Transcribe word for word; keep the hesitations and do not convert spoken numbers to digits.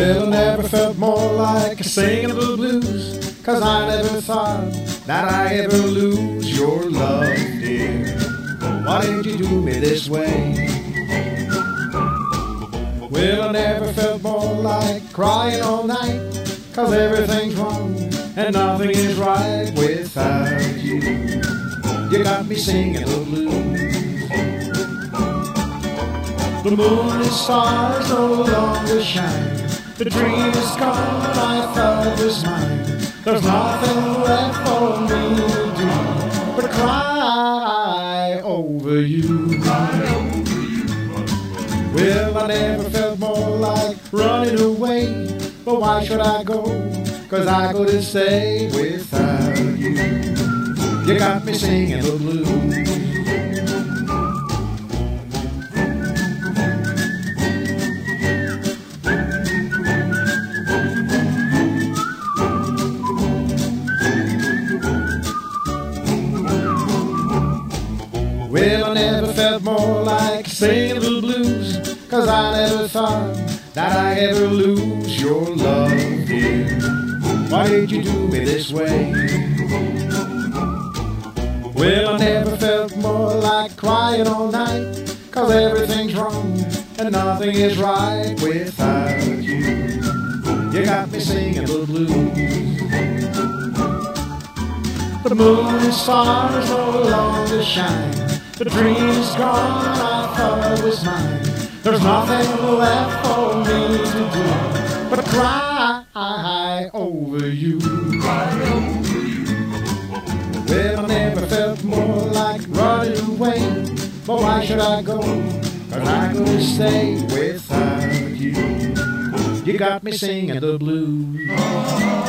Well, I never felt more like singing the blues, 'cause I never thought that I ever lose your love, dear. Why did you do me this way? Well, I never felt more like crying all night, 'cause everything's wrong and nothing is right without you. You got me singing the blues. The moon and stars no longer shine. The dream is gone, I thought it was mine. There's nothing left for me to do but cry over you. Well, I never felt more like running away, but why should I go? 'Cause I couldn't stay without you. You got me singing the blues. Well, I never felt more like singing the blues, 'cause I never thought that I ever lose your love, dear. Why did you do me this way? Well, I never felt more like crying all night, 'cause everything's wrong and nothing is right without you. You got me singing the blues. The moon and stars no longer shine. The dream's gone, I thought it was mine. There's nothing left for me to do but cry over you. Well, I never felt more like running away, but why should I go? 'Cause I couldn't stay without you. You got me singing the blues.